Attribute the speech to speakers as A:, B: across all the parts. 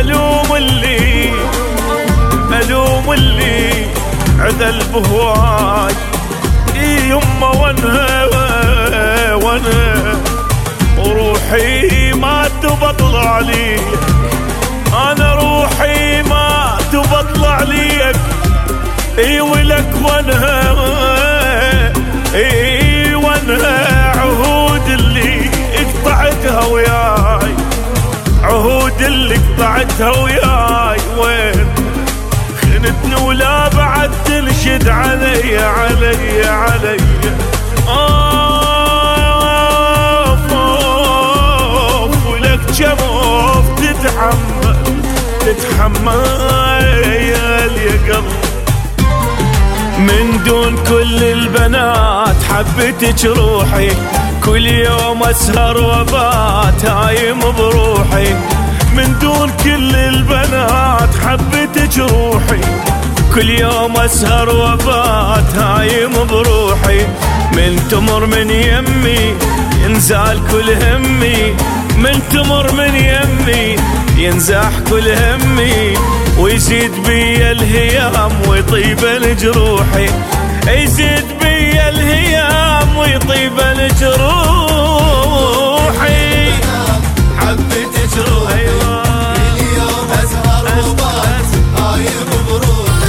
A: ألوم اللي عذل بهواي يما وانها وروحي ما تبطلع لي، أنا روحي ما تبطلع ليك ولك وانها عهود اللي قطعتها وياي، عهود اللي قطعتها وياي وين خنتني ولا بعد تنشد علي ولك جموف تتحمل يا قلب. من دون كل البنات حبيتك روحي، كل يوم اسهر وبات هايم بروحي. من دون كل البنات حبيتك روحي، كل يوم اسهر وبات هايم بروحي. من تمر من يمي ينزال كل همي، من تمر من يمي ينزاح كل همي، ويزيد بي الهيام ويطيب جروحي، يزيد بي الهيام ويطيب جروحي.
B: حبيتك روحي اليوم اسهر وبات هايم بروحي.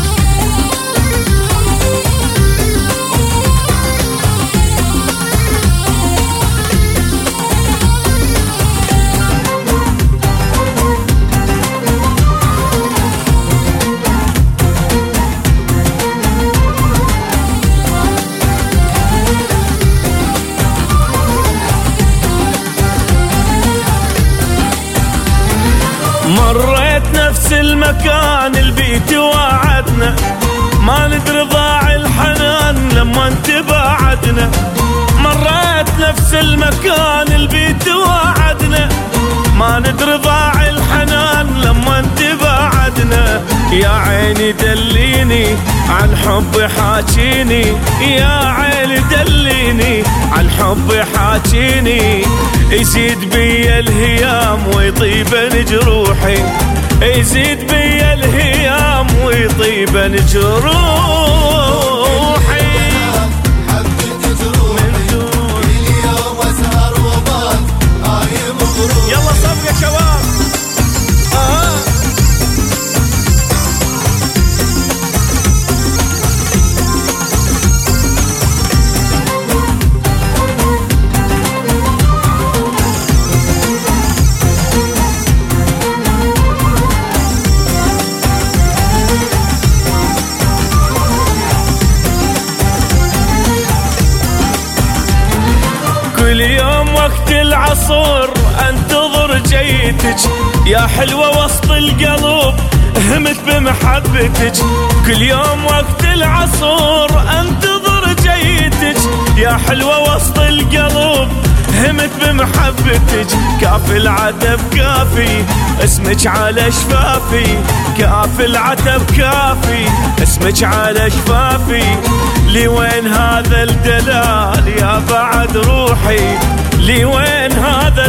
A: مريت نفس المكان البيت وعدنا، ما ندري ضاع الحنان لما انت بعدنا. مريت نفس المكان البيت وعدنا، ما ندري ضاع الحنان لما انت بعدنا. يا عيني دليني عن حبي حاجيني، يا عيني دليني عن حبي حاجيني، يزيد بي الهيام ويطيب جروحي، يزيد بي الهيام ويطيب جروحي.
B: حبيتك روحي اليوم اسهر وبات هايم بروحي.
A: يلا صف يا شباب. كل يوم وقت العصر انتظر جيتك، يا حلوة وسط القلب همت بمحبتك. كل يوم وقت العصر انتظر جيتك، يا حلوة وسط القلب همت بمحبتك. كافي العتب كافي اسمك على شفافي، كافي العتب كافي اسمك على شفافي. لي وين هذا الدلال يا بعد روحي، لي وين هذا